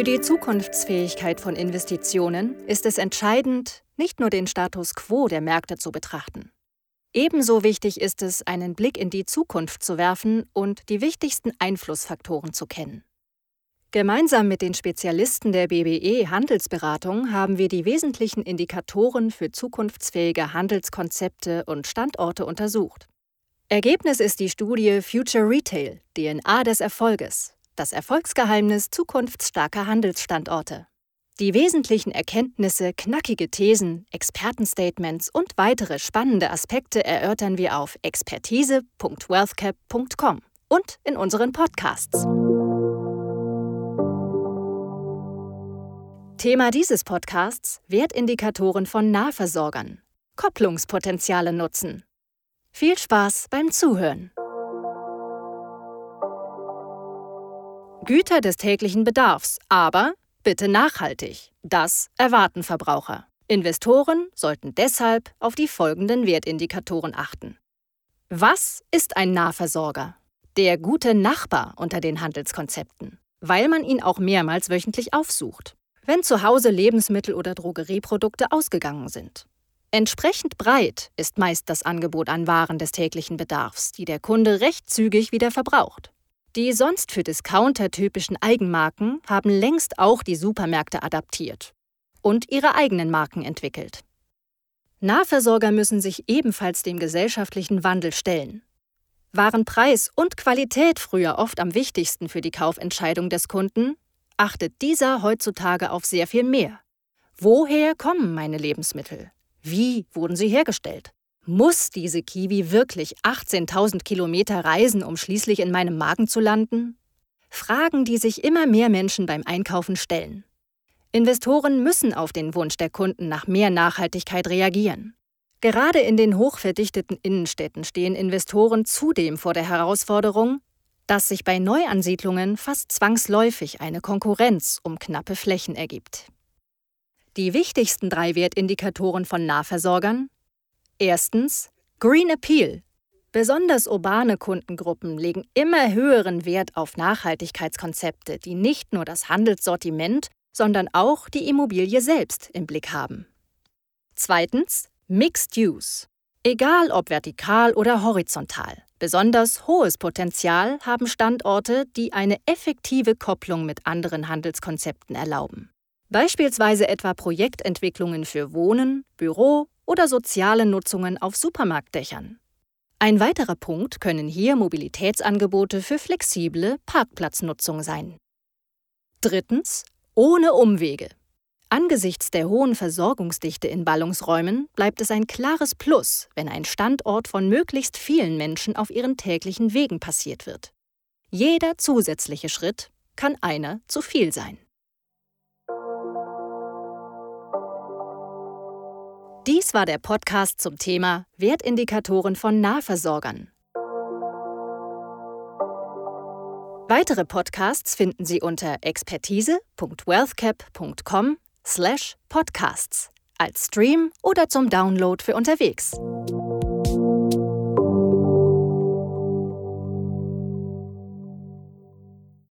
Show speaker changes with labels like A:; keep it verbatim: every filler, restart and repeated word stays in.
A: Für die Zukunftsfähigkeit von Investitionen ist es entscheidend, nicht nur den Status quo der Märkte zu betrachten. Ebenso wichtig ist es, einen Blick in die Zukunft zu werfen und die wichtigsten Einflussfaktoren zu kennen. Gemeinsam mit den Spezialisten der B B E Handelsberatung haben wir die wesentlichen Indikatoren für zukunftsfähige Handelskonzepte und Standorte untersucht. Ergebnis ist die Studie Future Retail, D N A des Erfolges, das Erfolgsgeheimnis zukunftsstarker Handelsstandorte. Die wesentlichen Erkenntnisse, knackige Thesen, Expertenstatements und weitere spannende Aspekte erörtern wir auf expertise punkt wealthcap punkt com und in unseren Podcasts. Thema dieses Podcasts: Wertindikatoren von Nahversorgern. Kopplungspotenziale nutzen. Viel Spaß beim Zuhören. Güter des täglichen Bedarfs, aber bitte nachhaltig. Das erwarten Verbraucher. Investoren sollten deshalb auf die folgenden Wertindikatoren achten. Was ist ein Nahversorger? Der gute Nachbar unter den Handelskonzepten, weil man ihn auch mehrmals wöchentlich aufsucht, wenn zu Hause Lebensmittel oder Drogerieprodukte ausgegangen sind. Entsprechend breit ist meist das Angebot an Waren des täglichen Bedarfs, die der Kunde recht zügig wieder verbraucht. Die sonst für Discounter typischen Eigenmarken haben längst auch die Supermärkte adaptiert und ihre eigenen Marken entwickelt. Nahversorger müssen sich ebenfalls dem gesellschaftlichen Wandel stellen. Waren Preis und Qualität früher oft am wichtigsten für die Kaufentscheidung des Kunden, achtet dieser heutzutage auf sehr viel mehr. Woher kommen meine Lebensmittel? Wie wurden sie hergestellt? Muss diese Kiwi wirklich achtzehntausend Kilometer reisen, um schließlich in meinem Magen zu landen? Fragen, die sich immer mehr Menschen beim Einkaufen stellen. Investoren müssen auf den Wunsch der Kunden nach mehr Nachhaltigkeit reagieren. Gerade in den hochverdichteten Innenstädten stehen Investoren zudem vor der Herausforderung, dass sich bei Neuansiedlungen fast zwangsläufig eine Konkurrenz um knappe Flächen ergibt. Die wichtigsten drei Wertindikatoren von Nahversorgern: Erstens, Green Appeal. Besonders urbane Kundengruppen legen immer höheren Wert auf Nachhaltigkeitskonzepte, die nicht nur das Handelssortiment, sondern auch die Immobilie selbst im Blick haben. Zweitens, Mixed Use. Egal ob vertikal oder horizontal, besonders hohes Potenzial haben Standorte, die eine effektive Kopplung mit anderen Handelskonzepten erlauben. Beispielsweise etwa Projektentwicklungen für Wohnen, Büro oder soziale Nutzungen auf Supermarktdächern. Ein weiterer Punkt können hier Mobilitätsangebote für flexible Parkplatznutzung sein. Drittens, ohne Umwege. Angesichts der hohen Versorgungsdichte in Ballungsräumen bleibt es ein klares Plus, wenn ein Standort von möglichst vielen Menschen auf ihren täglichen Wegen passiert wird. Jeder zusätzliche Schritt kann einer zu viel sein. Dies war der Podcast zum Thema Wertindikatoren von Nahversorgern. Weitere Podcasts finden Sie unter expertise punkt wealthcap punkt com slash podcasts als Stream oder zum Download für unterwegs.